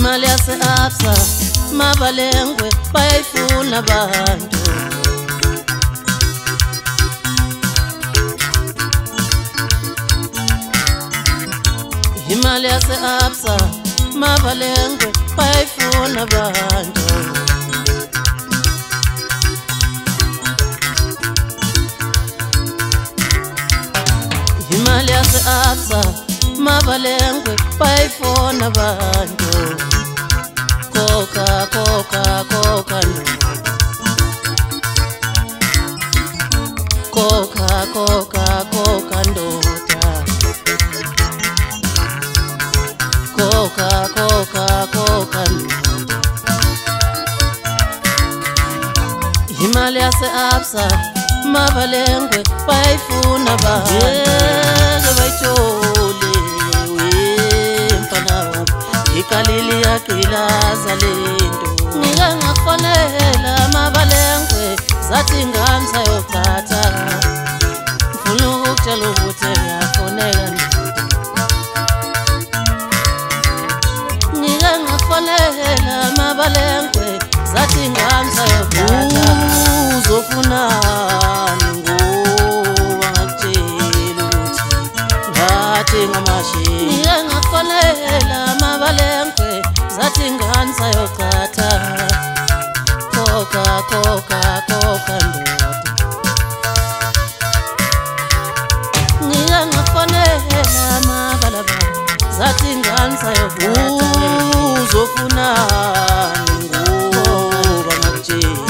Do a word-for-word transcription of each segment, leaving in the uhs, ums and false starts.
imali yase-Absa mabalengwe bayayifuna abantu. Imali yase-Absa mabalengwe bayayifuna abantu. Imali yase-Absa mabalengwe bayayifuna abantu. Koka koka koka no. Koka koka koka ndoda. Koka koka koka no. Imali yase-Absa mabalengwe bayayifuna abantu. Bayithole wemfana wami ikalili yaqhilaza lento. Ngike ngafonela mabalengwe zathi ngani sayogqatha. Ngifuna ukutshela ukuthi ngiyafonela. Ngike ngafonela mabalengwe zathi ngani sayogqatha. Uzofunani ngoba ngakutshela ukuthi ngathenga amashini. Ngike ngafonela mabalengwe zathi ngani sayogqatha. Koka koka koka ndoda. Ngike ngafonela mabalaba zathi ngani sayogqatha. Uzofunani ngoba ngakutshela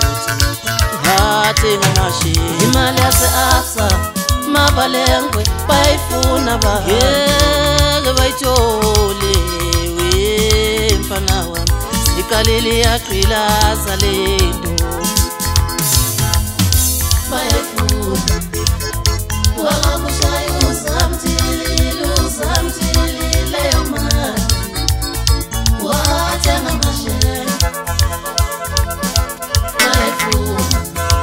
amashini. Imali yase-Absa mabalengwe bayayifuna abantu. Ngeke bayithole wemfana wami ikalili yaqhilaza lento. Bayayifuna wakakushaya uzamthilile uzamthilile leyo mali wathenga amashini. Bayayifuna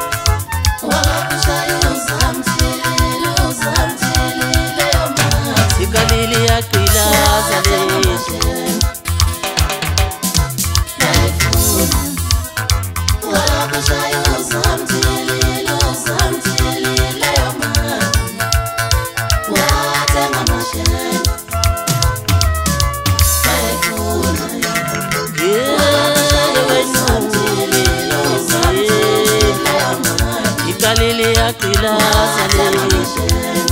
ikalili yaqhilaza lento. Bayayifuna wakakushaya uzamthilile uzamthilile leyo mali wathenga amashini. Bayayifuna ikalili yaqhilaza lento.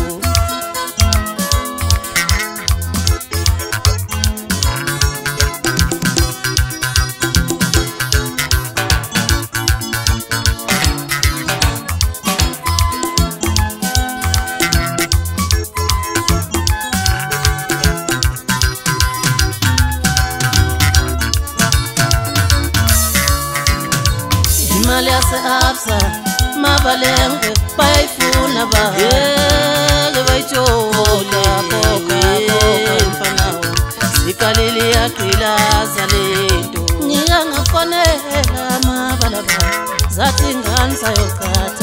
Imali yase-Absa mabalengwe bayayifuna abantu. Ngeke bayithole koka koka mfana wami ikalili yaqhilaza lento. Ngike ngafonela mabalaba zathi ngani sayogqatha.